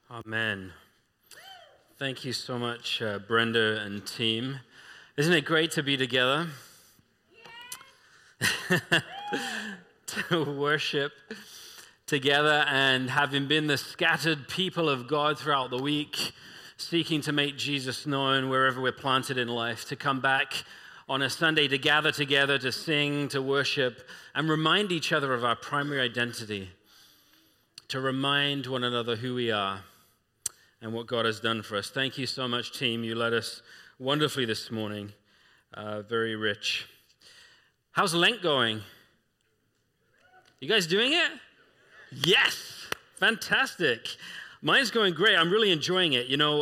Amen. Thank you so much, Brenda and team. Isn't it great to be together? To worship together, and having been the scattered people of God throughout the week, seeking to make Jesus known wherever we're planted in life, to come back on a Sunday to gather together, to sing, to worship, and remind each other of our primary identity, to remind one another who we are and what God has done for us. Thank you so much, team. You led us wonderfully this morning. Very rich. How's Lent going? You guys doing it? Yes. Fantastic. Mine's going great. I'm really enjoying it. You know,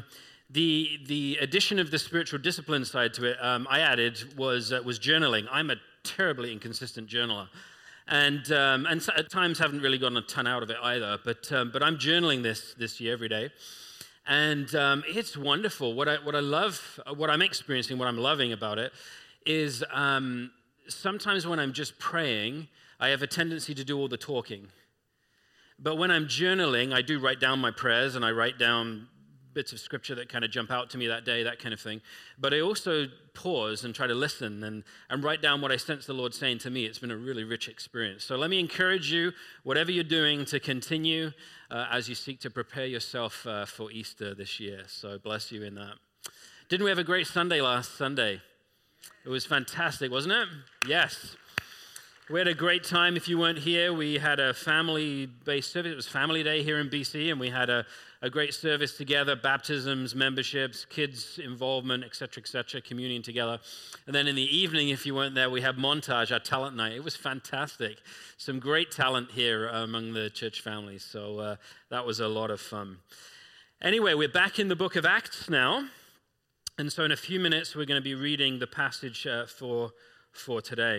the addition of the spiritual discipline side to it, I added was journaling. I'm a terribly inconsistent journaler. And at times haven't really gotten a ton out of it either. But I'm journaling this year every day, and it's wonderful. What I love, what I'm experiencing, what I'm loving about it, is sometimes when I'm just praying, I have a tendency to do all the talking. But when I'm journaling, I do write down my prayers, and I write down bits of scripture that kind of jump out to me that day, that kind of thing. But I also pause and try to listen and write down what I sense the Lord saying to me. It's been a really rich experience. So let me encourage you, whatever you're doing, to continue as you seek to prepare yourself for Easter this year. So bless you in that. Didn't we have a great Sunday last Sunday? It was fantastic, wasn't it? Yes. We had a great time. If you weren't here, we had a family-based service. It was Family Day here in BC, and we had a great service together, baptisms, memberships, kids' involvement, et cetera, communion together. And then in the evening, if you weren't there, we had Montage, our talent night. It was fantastic. Some great talent here among the church families, so that was a lot of fun. Anyway, we're back in the book of Acts now, and so in a few minutes, we're going to be reading the passage for today.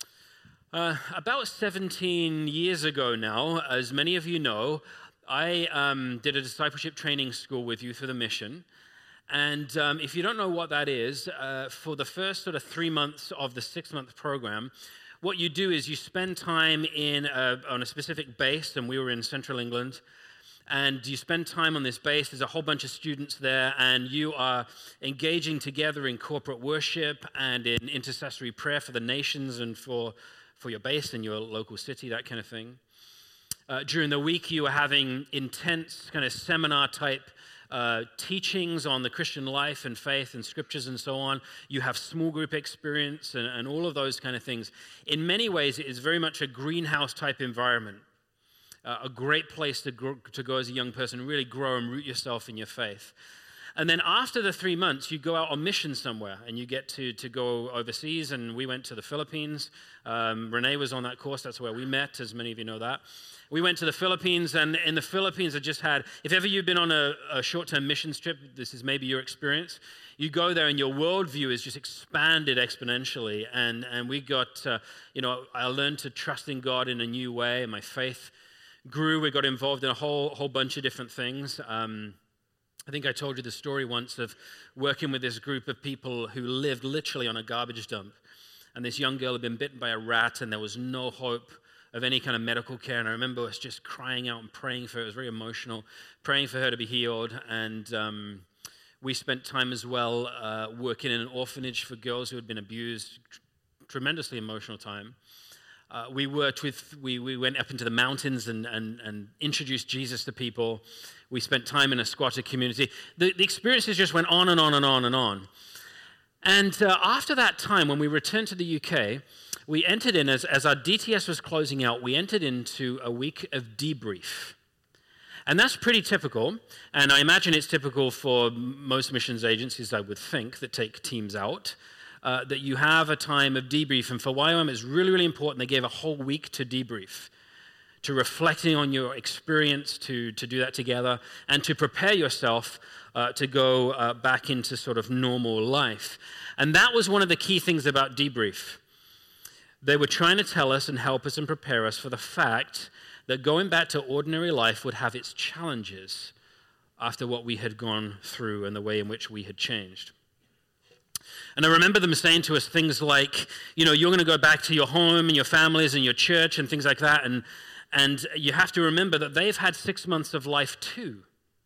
About 17 years ago now, as many of you know, I did a discipleship training school with Youth with a Mission. And if you don't know what that is, for the first sort of 3 months of the 6-month program, what you do is you spend time on a specific base, and we were in central England, and you spend time on this base. There's a whole bunch of students there, and you are engaging together in corporate worship and in intercessory prayer for the nations and for your base in your local city, that kind of thing. During the week, you are having intense kind of seminar-type teachings on the Christian life and faith and scriptures and so on. You have small group experience and all of those kind of things. In many ways, it is very much a greenhouse-type environment, a great place to go as a young person, really grow and root yourself in your faith. And then after the 3 months, you go out on mission somewhere, and you get to go overseas, and we went to the Philippines. Renee was on that course. That's where we met, as many of you know that. We went to the Philippines, and in the Philippines, I just had, if ever you've been on a short-term missions trip, this is maybe your experience, you go there and your worldview is just expanded exponentially, and we got, I learned to trust in God in a new way, and my faith grew. We got involved in a whole bunch of different things. I think I told you the story once of working with this group of people who lived literally on a garbage dump. And this young girl had been bitten by a rat, and there was no hope of any kind of medical care. And I remember us just crying out and praying for her. It was very emotional, praying for her to be healed. And we spent time as well working in an orphanage for girls who had been abused. Tremendously emotional time. We went up into the mountains and introduced Jesus to people. We spent time in a squatter community. The experiences just went on and on and on and on. And after that time, when we returned to the UK, we entered in, as our DTS was closing out, we entered into a week of debrief. And that's pretty typical, and I imagine it's typical for most missions agencies, I would think, that take teams out, that you have a time of debrief. And for YWAM, it's really, really important. They gave a whole week to debrief, to reflecting on your experience, to do that together, and to prepare yourself to go back into sort of normal life. And that was one of the key things about debrief. They were trying to tell us and help us and prepare us for the fact that going back to ordinary life would have its challenges after what we had gone through and the way in which we had changed. And I remember them saying to us things like, you're going to go back to your home and your families and your church and things like that, and you have to remember that they've had 6 months of life too.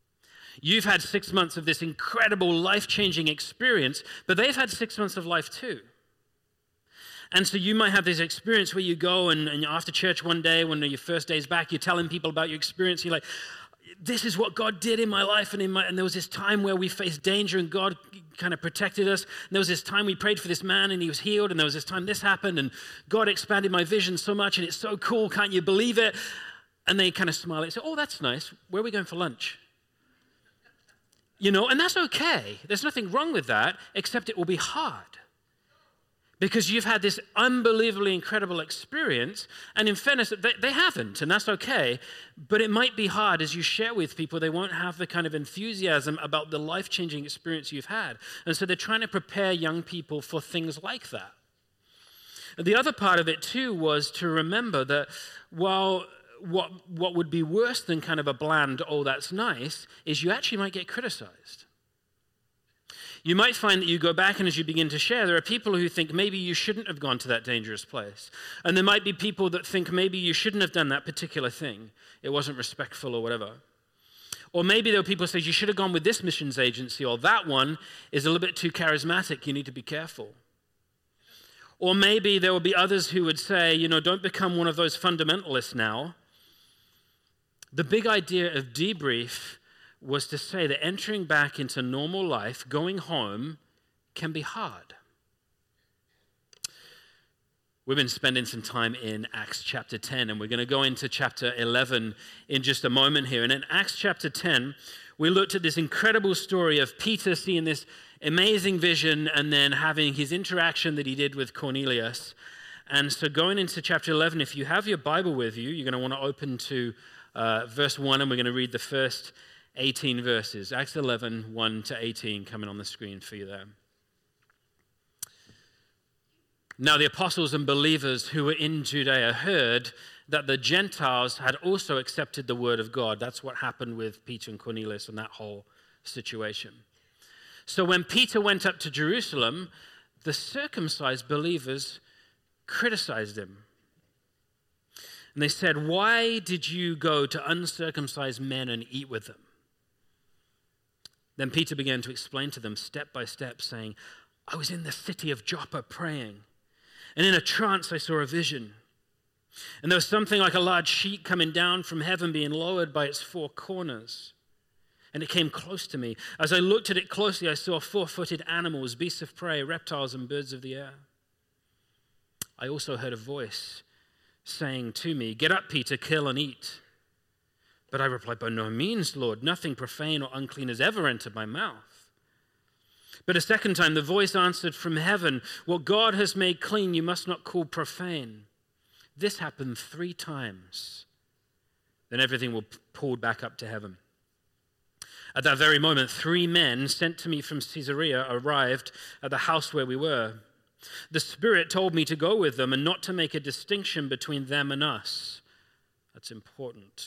You've had 6 months of this incredible life-changing experience, but they've had 6 months of life too. And so you might have this experience where you go and after church one day, when your first day's back, you're telling people about your experience. You're like, this is what God did in my life. And there was this time where we faced danger and God kind of protected us. And there was this time we prayed for this man and he was healed. And there was this time this happened and God expanded my vision so much and it's so cool. Can't you believe it? And they kind of smile and say, oh, that's nice. Where are we going for lunch? And that's okay. There's nothing wrong with that, except it will be hard. Because you've had this unbelievably incredible experience, and in fairness, they haven't, and that's okay, but it might be hard as you share with people. They won't have the kind of enthusiasm about the life-changing experience you've had. And so they're trying to prepare young people for things like that. The other part of it, too, was to remember that while what would be worse than kind of a bland, oh, that's nice, is you actually might get criticized. You might find that you go back and as you begin to share, there are people who think maybe you shouldn't have gone to that dangerous place. And there might be people that think maybe you shouldn't have done that particular thing. It wasn't respectful or whatever. Or maybe there are people who say you should have gone with this missions agency, or that one is a little bit too charismatic, you need to be careful. Or maybe there will be others who would say, don't become one of those fundamentalists now. The big idea of debrief was to say that entering back into normal life, going home, can be hard. We've been spending some time in Acts chapter 10, and we're going to go into chapter 11 in just a moment here. And in Acts chapter 10, we looked at this incredible story of Peter seeing this amazing vision and then having his interaction that he did with Cornelius. And so going into chapter 11, if you have your Bible with you, you're going to want to open to verse 1, and we're going to read the first 18 verses. Acts 11, 1 to 18, coming on the screen for you there. Now the apostles and believers who were in Judea heard that the Gentiles had also accepted the word of God. That's what happened with Peter and Cornelius and that whole situation. So when Peter went up to Jerusalem, the circumcised believers criticized him. And they said, why did you go to uncircumcised men and eat with them? Then Peter began to explain to them step by step, saying, I was in the city of Joppa praying, and in a trance I saw a vision. And there was something like a large sheet coming down from heaven, being lowered by its four corners. And it came close to me. As I looked at it closely, I saw four-footed animals, beasts of prey, reptiles, and birds of the air. I also heard a voice saying to me, get up, Peter, kill and eat. But I replied, by no means, Lord, nothing profane or unclean has ever entered my mouth. But a second time the voice answered from heaven, what God has made clean you must not call profane. This happened 3 times. Then everything was pulled back up to heaven. At that very moment, 3 men sent to me from Caesarea arrived at the house where we were. The Spirit told me to go with them and not to make a distinction between them and us. That's important.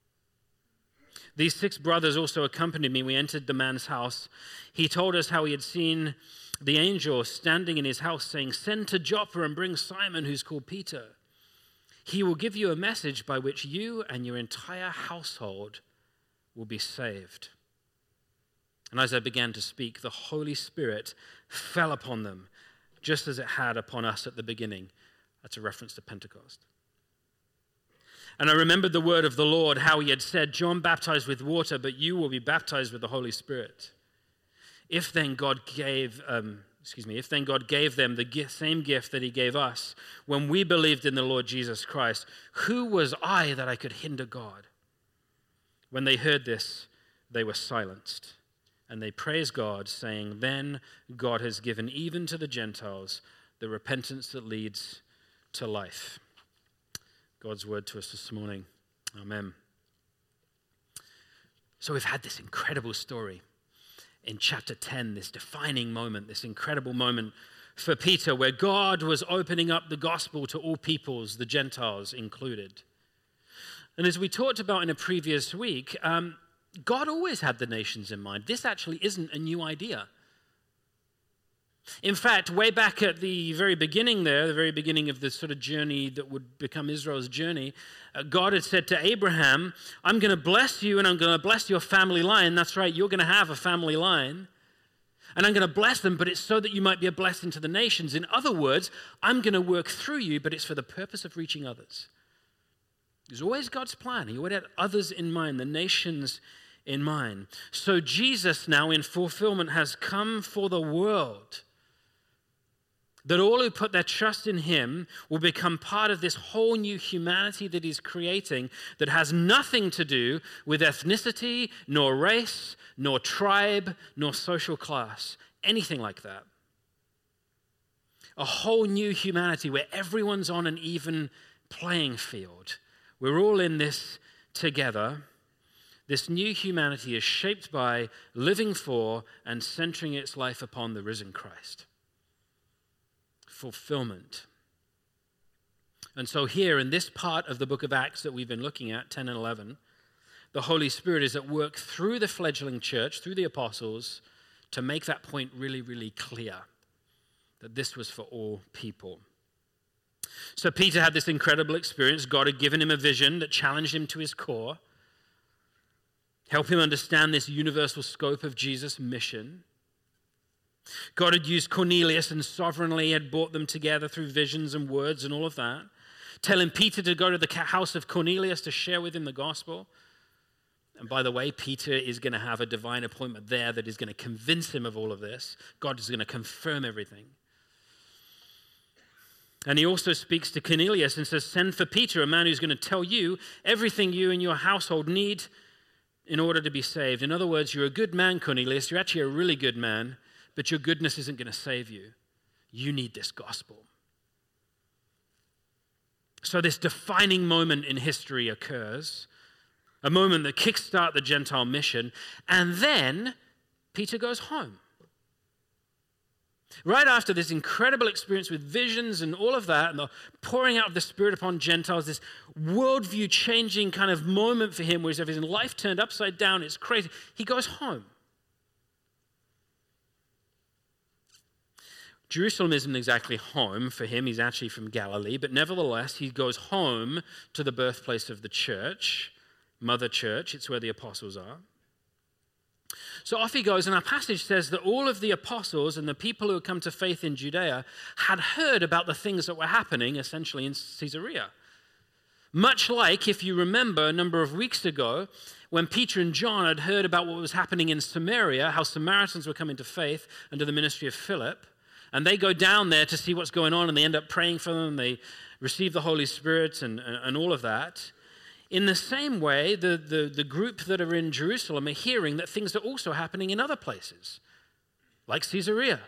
These 6 brothers also accompanied me. We entered the man's house. He told us how he had seen the angel standing in his house saying, send to Joppa and bring Simon, who's called Peter. He will give you a message by which you and your entire household will be saved. And as I began to speak, the Holy Spirit fell upon them, just as it had upon us at the beginning. That's a reference to Pentecost. And I remembered the word of the Lord, how he had said, John baptized with water, but you will be baptized with the Holy Spirit. If then God gave them the same gift that he gave us when we believed in the Lord Jesus Christ, who was I that I could hinder God? When they heard this, they were silenced. And they praised God, saying, then God has given even to the Gentiles the repentance that leads to life. God's word to us this morning. Amen. So we've had this incredible story in chapter 10, this defining moment, this incredible moment for Peter where God was opening up the gospel to all peoples, the Gentiles included. And as we talked about in a previous week, God always had the nations in mind. This actually isn't a new idea. In fact, way back at the very beginning there, the very beginning of this sort of journey that would become Israel's journey, God had said to Abraham, I'm going to bless you and I'm going to bless your family line. That's right, you're going to have a family line. And I'm going to bless them, but it's so that you might be a blessing to the nations. In other words, I'm going to work through you, but it's for the purpose of reaching others. It was always God's plan. He always had others in mind, the nations in mind. So Jesus now in fulfillment has come for the world, that all who put their trust in him will become part of this whole new humanity that he's creating that has nothing to do with ethnicity, nor race, nor tribe, nor social class, anything like that. A whole new humanity where everyone's on an even playing field. We're all in this together. This new humanity is shaped by living for and centering its life upon the risen Christ. Fulfillment. And so here in this part of the book of Acts that we've been looking at, 10 and 11, the Holy Spirit is at work through the fledgling church, through the apostles, to make that point really, really clear, that this was for all people. So Peter had this incredible experience. God had given him a vision that challenged him to his core, help him understand this universal scope of Jesus' mission. God had used Cornelius and sovereignly had brought them together through visions and words and all of that, telling Peter to go to the house of Cornelius to share with him the gospel. And by the way, Peter is going to have a divine appointment there that is going to convince him of all of this. God is going to confirm everything. And he also speaks to Cornelius and says, send for Peter, a man who's going to tell you everything you and your household need in order to be saved. In other words, you're a good man, Cornelius. You're actually a really good man. But your goodness isn't going to save you. You need this gospel. So this defining moment in history occurs, a moment that kickstarts the Gentile mission, and then Peter goes home. Right after this incredible experience with visions and all of that, and the pouring out of the Spirit upon Gentiles, this worldview changing kind of moment for him where his life turned upside down, it's crazy. He goes home. Jerusalem isn't exactly home for him. He's actually from Galilee. But nevertheless, he goes home to the birthplace of the church, Mother Church. It's where the apostles are. So off he goes, and our passage says that all of the apostles and the people who had come to faith in Judea had heard about the things that were happening, essentially, in Caesarea. Much like, if you remember, a number of weeks ago, when Peter and John had heard about what was happening in Samaria, how Samaritans were coming to faith under the ministry of Philip. And they go down there to see what's going on, and they end up praying for them. They receive the Holy Spirit and all of that. In the same way, the group that are in Jerusalem are hearing that things are also happening in other places, like Caesarea.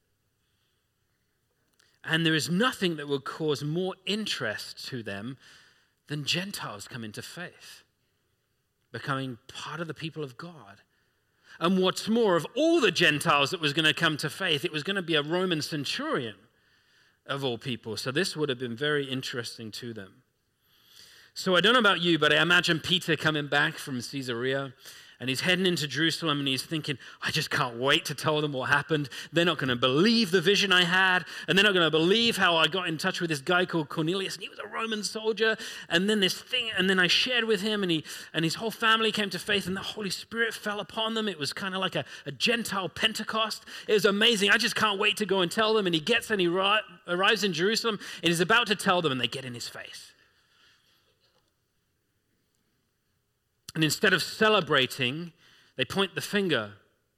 And there is nothing that will cause more interest to them than Gentiles coming to faith, becoming part of the people of God. And what's more, of all the Gentiles that was going to come to faith, it was going to be a Roman centurion of all people. So this would have been very interesting to them. So I don't know about you, but I imagine Peter coming back from Caesarea, and he's heading into Jerusalem, and he's thinking, I just can't wait to tell them what happened. They're not going to believe the vision I had, and they're not going to believe how I got in touch with this guy called Cornelius, and he was a Roman soldier, and then this thing, and then I shared with him, and his whole family came to faith, and the Holy Spirit fell upon them. It was kind of like a Gentile Pentecost. It was amazing. I just can't wait to go and tell them, and he arrives in Jerusalem, and he's about to tell them, and they get in his face. And instead of celebrating, they point the finger.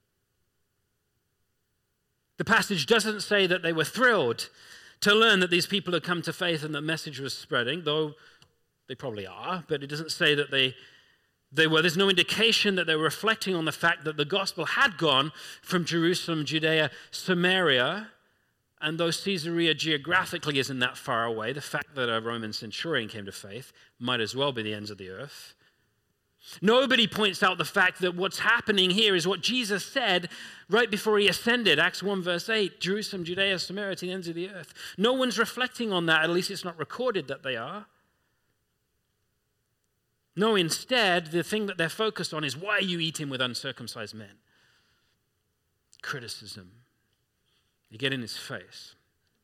The passage doesn't say that they were thrilled to learn that these people had come to faith and the message was spreading, though they probably are, but it doesn't say that they were. There's no indication that they were reflecting on the fact that the gospel had gone from Jerusalem, Judea, Samaria, and though Caesarea geographically isn't that far away, the fact that a Roman centurion came to faith might as well be the ends of the earth. Nobody points out the fact that what's happening here is what Jesus said right before he ascended. Acts 1 verse 8, Jerusalem, Judea, Samaria, to the ends of the earth. No one's reflecting on that, at least it's not recorded that they are. No, instead, the thing that they're focused on is, why are you eating with uncircumcised men? Criticism. You get in his face.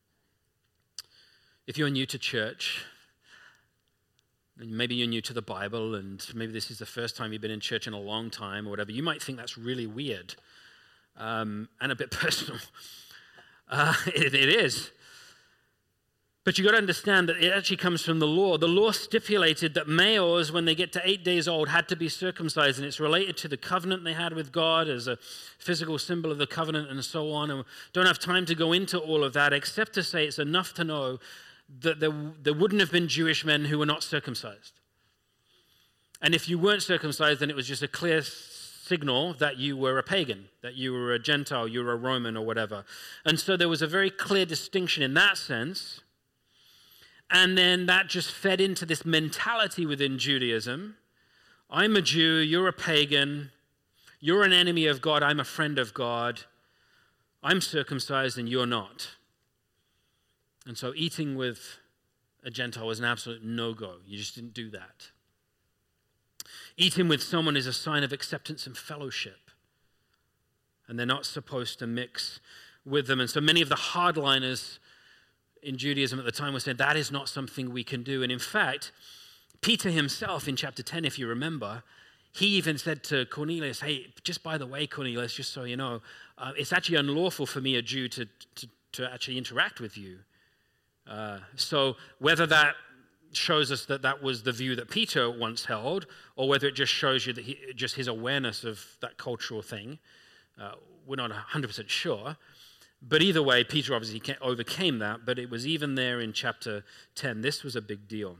If you're new to church, and maybe you're new to the Bible, and maybe this is the first time you've been in church in a long time or whatever, you might think that's really weird and a bit personal. It is. But you've got to understand that it actually comes from the law. The law stipulated that males, when they get to 8 days old, had to be circumcised, and it's related to the covenant they had with God as a physical symbol of the covenant and so on. And don't have time to go into all of that, except to say it's enough to know that there wouldn't have been Jewish men who were not circumcised. And if you weren't circumcised, then it was just a clear signal that you were a pagan, that you were a Gentile, you were a Roman or whatever. And so there was a very clear distinction in that sense. And then that just fed into this mentality within Judaism. I'm a Jew, you're a pagan, you're an enemy of God, I'm a friend of God. I'm circumcised and you're not. And so eating with a Gentile was an absolute no-go. You just didn't do that. Eating with someone is a sign of acceptance and fellowship. And they're not supposed to mix with them. And so many of the hardliners in Judaism at the time were saying that is not something we can do. And in fact, Peter himself in chapter 10, if you remember, he even said to Cornelius, hey, just by the way, Cornelius, just so you know, it's actually unlawful for me, a Jew, to actually interact with you. So whether that shows us that that was the view that Peter once held, or whether it just shows you that just his awareness of that cultural thing, we're not 100% sure. But either way, Peter obviously overcame that, but it was even there in chapter 10. This was a big deal.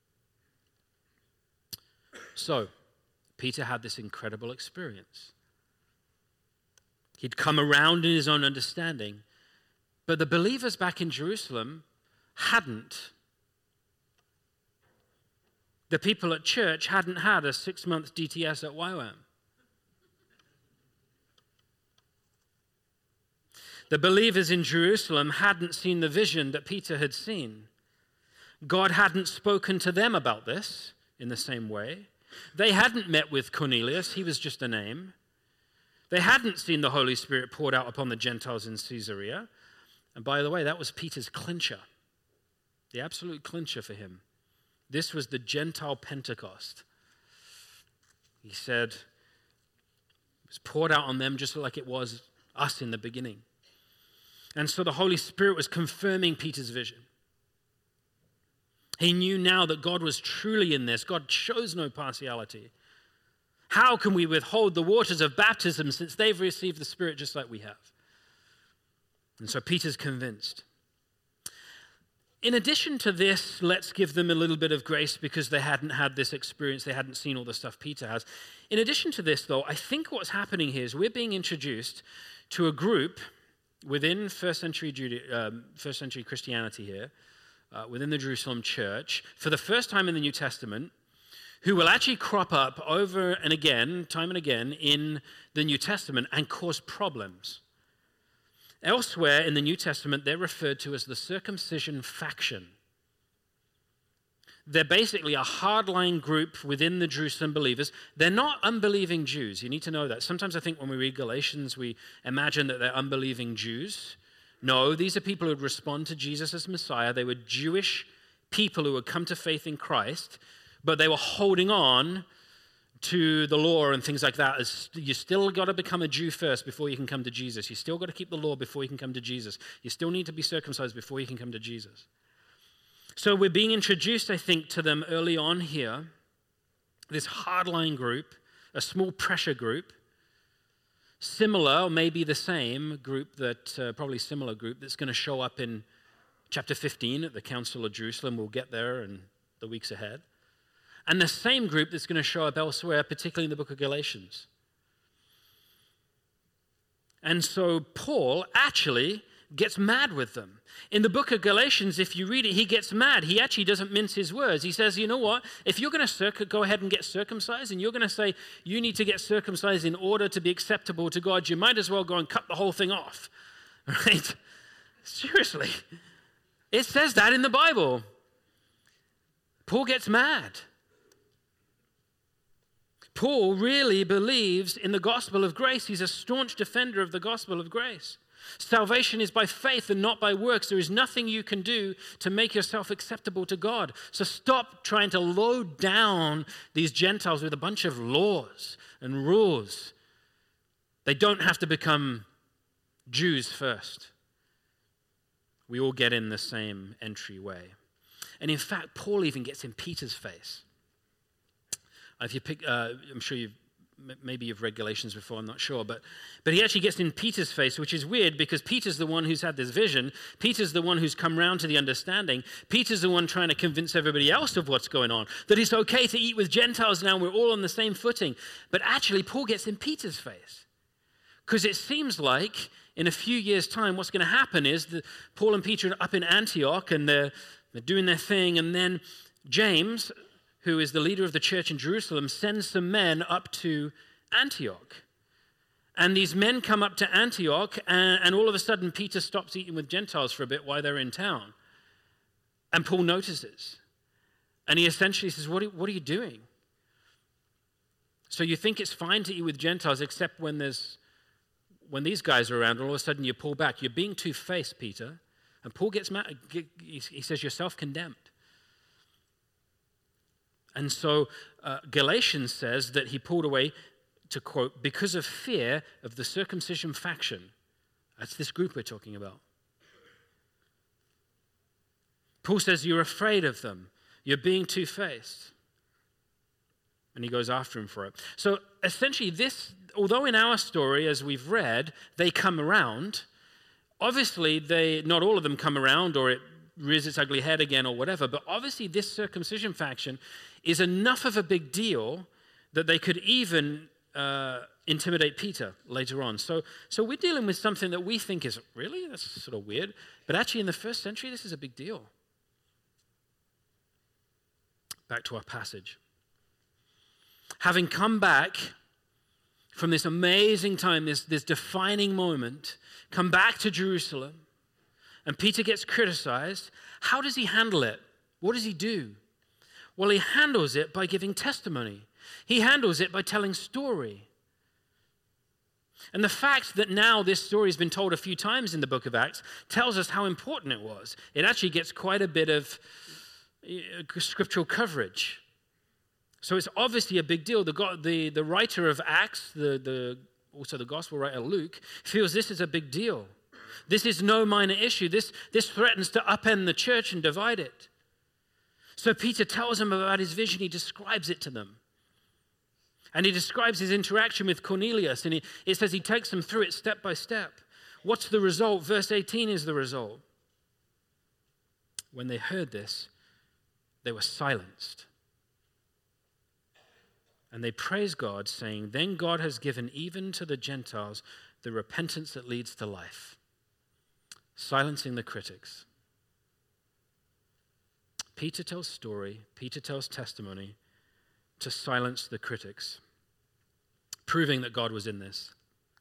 So, Peter had this incredible experience. He'd come around in his own understanding, but the believers back in Jerusalem hadn't. The people at church hadn't had a 6-month DTS at YWAM. The believers in Jerusalem hadn't seen the vision that Peter had seen. God hadn't spoken to them about this in the same way. They hadn't met with Cornelius. He was just a name. They hadn't seen the Holy Spirit poured out upon the Gentiles in Caesarea. And by the way, that was Peter's clincher, the absolute clincher for him. This was the Gentile Pentecost. He said it was poured out on them just like it was us in the beginning. And so the Holy Spirit was confirming Peter's vision. He knew now that God was truly in this. God shows no partiality. How can we withhold the waters of baptism since they've received the Spirit just like we have? And so Peter's convinced. In addition to this, let's give them a little bit of grace because they hadn't had this experience. They hadn't seen all the stuff Peter has. In addition to this, though, I think what's happening here is we're being introduced to a group within first century Christianity here, within the Jerusalem church, for the first time in the New Testament, who will actually crop up over and again, time and again, in the New Testament and cause problems. Elsewhere in the New Testament, they're referred to as the circumcision faction. They're basically a hardline group within the Jerusalem believers. They're not unbelieving Jews. You need to know that. Sometimes I think when we read Galatians, we imagine that they're unbelieving Jews. No, these are people who would respond to Jesus as Messiah. They were Jewish people who had come to faith in Christ, but they were holding on to the law and things like that. You still got to become a Jew first before you can come to Jesus. You still got to keep the law before you can come to Jesus. You still need to be circumcised before you can come to Jesus. So we're being introduced, I think, to them early on here, this hardline group, a small pressure group, similar, or maybe the same group probably similar group that's going to show up in chapter 15 at the Council of Jerusalem. We'll get there in the weeks ahead. And the same group that's going to show up elsewhere, particularly in the book of Galatians. And so Paul actually gets mad with them. In the book of Galatians, if you read it, he gets mad. He actually doesn't mince his words. He says, you know what? If you're going to go ahead and get circumcised, and you're going to say you need to get circumcised in order to be acceptable to God, you might as well go and cut the whole thing off. Right? Seriously. It says that in the Bible. Paul gets mad. Paul really believes in the gospel of grace. He's a staunch defender of the gospel of grace. Salvation is by faith and not by works. There is nothing you can do to make yourself acceptable to God. So stop trying to load down these Gentiles with a bunch of laws and rules. They don't have to become Jews first. We all get in the same entryway. And in fact, Paul even gets in Peter's face. If you pick, I'm sure maybe you've read Galatians before, I'm not sure, but he actually gets in Peter's face, which is weird because Peter's the one who's had this vision. Peter's the one who's come round to the understanding. Peter's the one trying to convince everybody else of what's going on, that it's okay to eat with Gentiles now, we're all on the same footing. But actually, Paul gets in Peter's face because it seems like in a few years' time, what's going to happen is that Paul and Peter are up in Antioch and they're doing their thing, and then James, who is the leader of the church in Jerusalem, sends some men up to Antioch. And these men come up to Antioch, and all of a sudden Peter stops eating with Gentiles for a bit while they're in town. And Paul notices. And he essentially says, what are you doing? So you think it's fine to eat with Gentiles except when these guys are around, all of a sudden you pull back. You're being two-faced, Peter. And Paul gets mad. He says, you're self-condemned. And so Galatians says that he pulled away, to quote, because of fear of the circumcision faction. That's this group we're talking about. Paul says you're afraid of them. You're being two-faced. And he goes after him for it. So essentially this, although in our story, as we've read, they come around, obviously not all of them come around or it rears its ugly head again or whatever, but obviously this circumcision faction is enough of a big deal that they could even intimidate Peter later on. So we're dealing with something that we think is, really? That's sort of weird. But actually in the first century, this is a big deal. Back to our passage. Having come back from this amazing time, this defining moment, come back to Jerusalem, and Peter gets criticized, how does he handle it? What does he do? Well, he handles it by giving testimony. He handles it by telling story. And the fact that now this story has been told a few times in the book of Acts tells us how important it was. It actually gets quite a bit of scriptural coverage. So it's obviously a big deal. The writer of Acts, also the gospel writer Luke, feels this is a big deal. This is no minor issue. This threatens to upend the church and divide it. So Peter tells them about his vision. He describes it to them. And he describes his interaction with Cornelius. And it says he takes them through it step by step. What's the result? Verse 18 is the result. When they heard this, they were silenced. And they praised God, saying, then God has given even to the Gentiles the repentance that leads to life. Silencing the critics. Peter tells story, Peter tells testimony to silence the critics, proving that God was in this.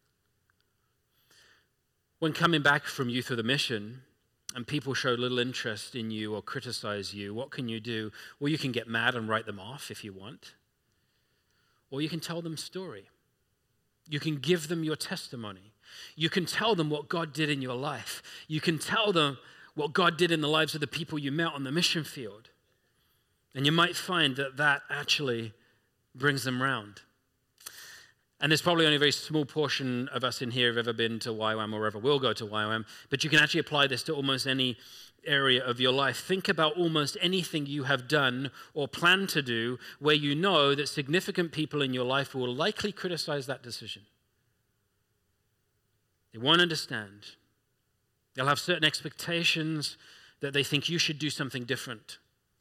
When coming back from Youth with a Mission and people show little interest in you or criticize you, what can you do? Well, you can get mad and write them off if you want. Or you can tell them story. You can give them your testimony. You can tell them what God did in your life. You can tell them what God did in the lives of the people you met on the mission field. And you might find that actually brings them round. And there's probably only a very small portion of us in here who've ever been to YWAM or ever will go to YWAM, but you can actually apply this to almost any area of your life. Think about almost anything you have done or plan to do where you know that significant people in your life will likely criticize that decision. They won't understand. They'll have certain expectations that they think you should do something different.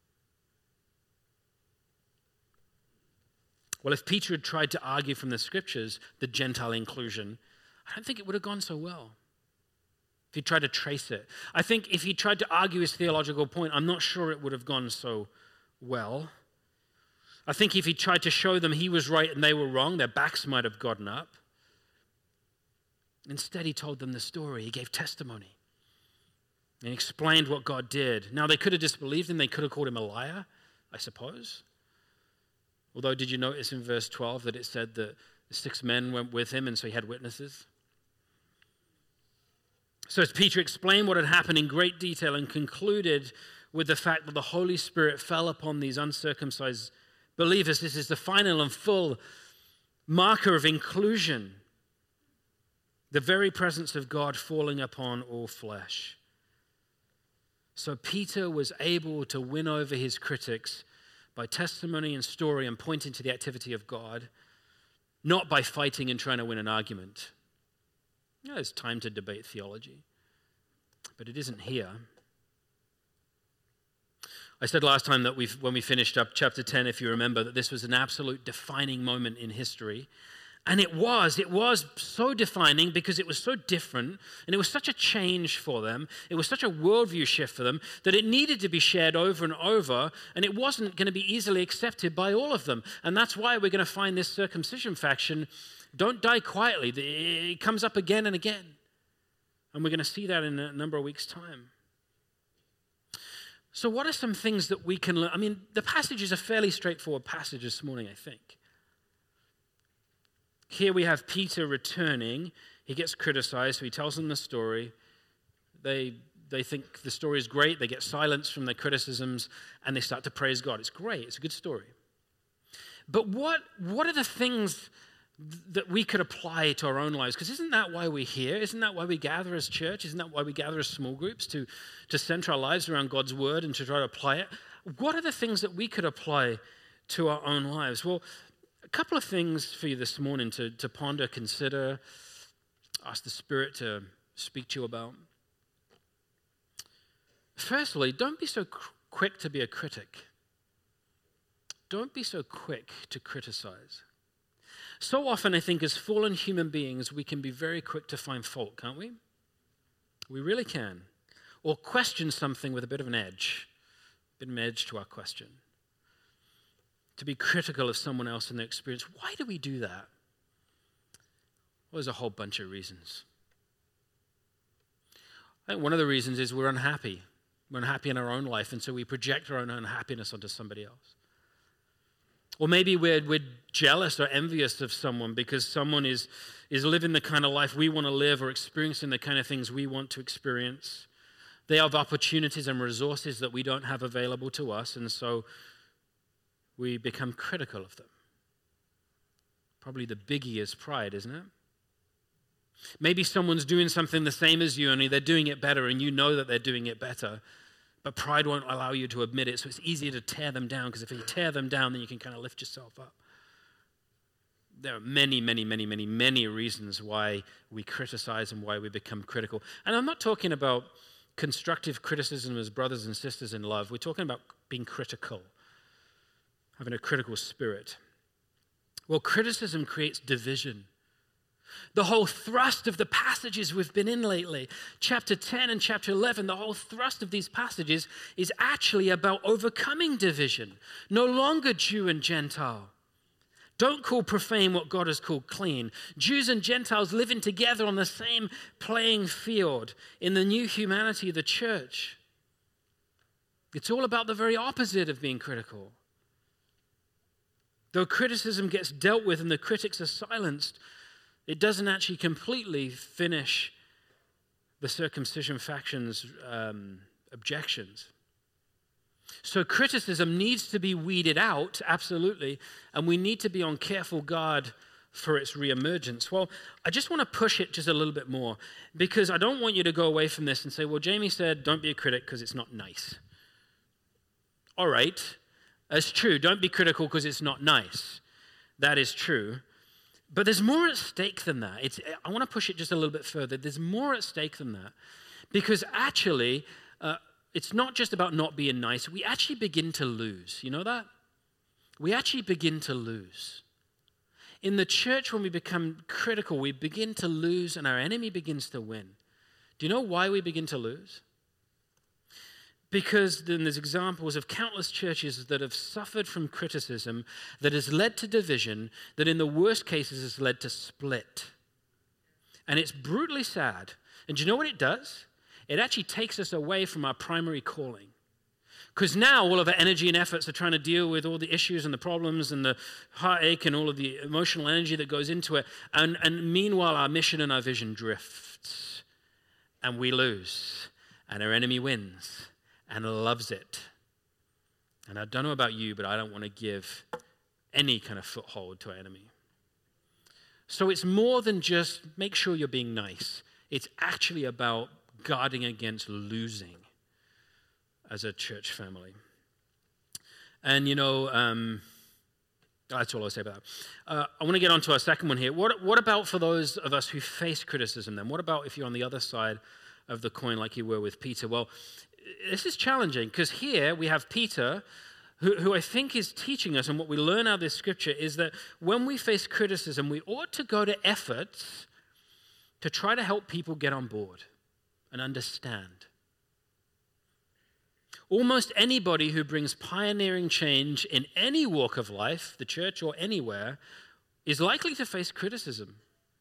Well, if Peter had tried to argue from the scriptures the Gentile inclusion, I don't think it would have gone so well. If he tried to trace it. I think if he tried to argue his theological point, I'm not sure it would have gone so well. I think if he tried to show them he was right and they were wrong, their backs might have gotten up. Instead, he told them the story. He gave testimony. And explained what God did. Now, they could have disbelieved him. They could have called him a liar, I suppose. Although, did you notice in verse 12 that it said that the 6 men went with him and so he had witnesses? So as Peter explained what had happened in great detail and concluded with the fact that the Holy Spirit fell upon these uncircumcised believers, this is the final and full marker of inclusion, the very presence of God falling upon all flesh. So Peter was able to win over his critics by testimony and story and pointing to the activity of God, not by fighting and trying to win an argument. It's time to debate theology, but it isn't here. I said last time that when we finished up chapter 10, if you remember, that this was an absolute defining moment in history. And it was so defining because it was so different and it was such a change for them. It was such a worldview shift for them that it needed to be shared over and over, and it wasn't going to be easily accepted by all of them. And that's why we're going to find this circumcision faction don't die quietly. It comes up again and again. And we're going to see that in a number of weeks' time. So what are some things that we can learn? I mean, the passage is a fairly straightforward passage this morning, I think. Here we have Peter returning. He gets criticized, so he tells them the story. They think the story is great. They get silence from their criticisms, and they start to praise God. It's great. It's a good story. But what are the things that we could apply to our own lives? Because isn't that why we're here? Isn't that why we gather as church? Isn't that why we gather as small groups, to center our lives around God's word and to try to apply it? What are the things that we could apply to our own lives? Well, a couple of things for you this morning to ponder, consider, ask the Spirit to speak to you about. Firstly, don't be so quick to be a critic. Don't be so quick to criticize. So often, I think, as fallen human beings, we can be very quick to find fault, can't we? We really can. Or question something with a bit of an edge to our question. To be critical of someone else and their experience. Why do we do that? Well, there's a whole bunch of reasons. I think one of the reasons is we're unhappy. We're unhappy in our own life, and so we project our own unhappiness onto somebody else. Or maybe we're jealous or envious of someone because someone is living the kind of life we want to live or experiencing the kind of things we want to experience. They have opportunities and resources that we don't have available to us, and so we become critical of them. Probably the biggie is pride, isn't it? Maybe someone's doing something the same as you, only they're doing it better, and you know that they're doing it better, but pride won't allow you to admit it, so it's easier to tear them down, because if you tear them down, then you can kind of lift yourself up. There are many, many, many, many, many reasons why we criticize and why we become critical. And I'm not talking about constructive criticism as brothers and sisters in love. We're talking about being critical, having a critical spirit. Well, criticism creates division. The whole thrust of the passages we've been in lately, chapter 10 and chapter 11, the whole thrust of these passages is actually about overcoming division. No longer Jew and Gentile. Don't call profane what God has called clean. Jews and Gentiles living together on the same playing field in the new humanity of the church. It's all about the very opposite of being critical. Though criticism gets dealt with and the critics are silenced, it doesn't actually completely finish the circumcision faction's objections. So criticism needs to be weeded out, absolutely, and we need to be on careful guard for its reemergence. Well, I just want to push it just a little bit more, because I don't want you to go away from this and say, well, Jamie said don't be a critic because it's not nice. All right, that's true. Don't be critical because it's not nice. That is true. But there's more at stake than that. I want to push it just a little bit further. There's more at stake than that. Because actually, it's not just about not being nice. We actually begin to lose. You know that? We actually begin to lose. In the church, when we become critical, we begin to lose and our enemy begins to win. Do you know why we begin to lose? Because then there's examples of countless churches that have suffered from criticism that has led to division, that in the worst cases has led to split. And it's brutally sad. And do you know what it does? It actually takes us away from our primary calling. Because now all of our energy and efforts are trying to deal with all the issues and the problems and the heartache and all of the emotional energy that goes into it. And meanwhile, our mission and our vision drifts. and we lose, and our enemy wins and loves it. And I don't know about you, but I don't want to give any kind of foothold to our enemy. So it's more than just make sure you're being nice. It's actually about guarding against losing as a church family. And that's all I'll say about that. I want to get on to our second one here. What about for those of us who face criticism then? What about if you're on the other side of the coin like you were with Peter? Well, this is challenging because here we have Peter who I think is teaching us, and what we learn out of this scripture is that when we face criticism, we ought to go to efforts to try to help people get on board and understand. Almost anybody who brings pioneering change in any walk of life, the church or anywhere, is likely to face criticism.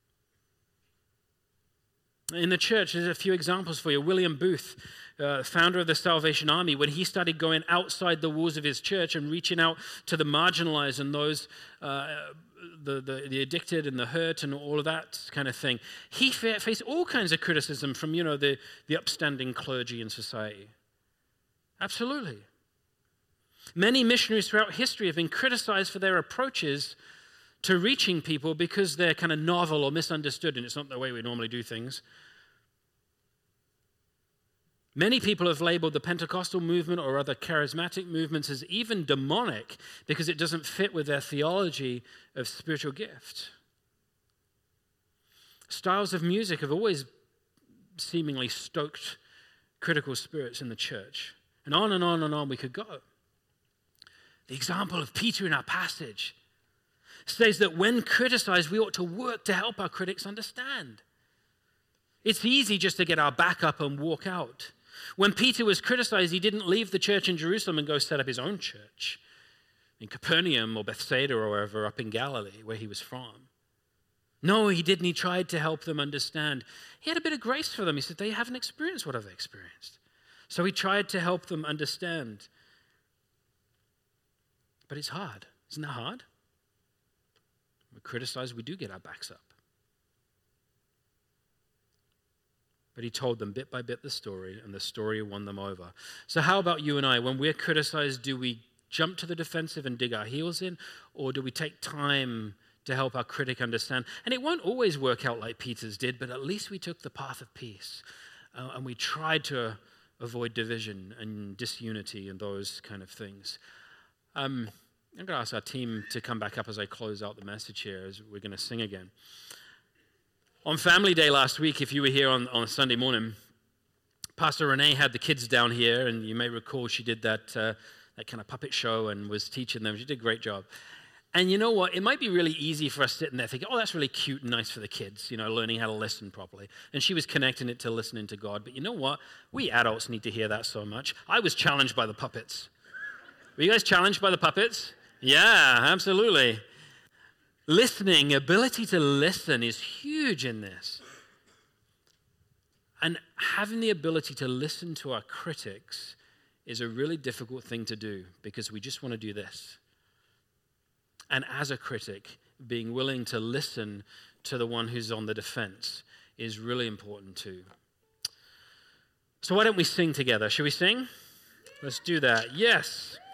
In the church, there's a few examples for you. William Booth, founder of the Salvation Army, when he started going outside the walls of his church and reaching out to the marginalized and those, the addicted and the hurt and all of that kind of thing, he faced all kinds of criticism from, the upstanding clergy in society. Absolutely. Many missionaries throughout history have been criticized for their approaches to reaching people because they're kind of novel or misunderstood, and it's not the way we normally do things. Many people have labeled the Pentecostal movement or other charismatic movements as even demonic because it doesn't fit with their theology of spiritual gift. Styles of music have always seemingly stoked critical spirits in the church. And on and on and on we could go. The example of Peter in our passage says that when criticized, we ought to work to help our critics understand. It's easy just to get our back up and walk out. When Peter was criticized, he didn't leave the church in Jerusalem and go set up his own church in Capernaum or Bethsaida or wherever up in Galilee where he was from. No, he didn't. He tried to help them understand. He had a bit of grace for them. He said, they haven't experienced what I've experienced. So he tried to help them understand. But it's hard. Isn't that hard? We criticize, we do get our backs up. But he told them bit by bit the story, and the story won them over. So how about you and I? When we're criticized, do we jump to the defensive and dig our heels in, or do we take time to help our critic understand? And it won't always work out like Peter's did, but at least we took the path of peace, and we tried to avoid division and disunity and those kind of things. I'm going to ask our team to come back up as I close out the message here, as we're going to sing again. On Family Day last week, if you were here on a Sunday morning, Pastor Renee had the kids down here, and you may recall she did that kind of puppet show and was teaching them. She did a great job. And you know what? It might be really easy for us sitting there thinking, oh, that's really cute and nice for the kids, learning how to listen properly. And she was connecting it to listening to God. But you know what? We adults need to hear that so much. I was challenged by the puppets. Were you guys challenged by the puppets? Yeah, absolutely. Listening, ability to listen is huge in this. And having the ability to listen to our critics is a really difficult thing to do because we just want to do this. And as a critic, being willing to listen to the one who's on the defense is really important too. So why don't we sing together? Should we sing? Let's do that. Yes.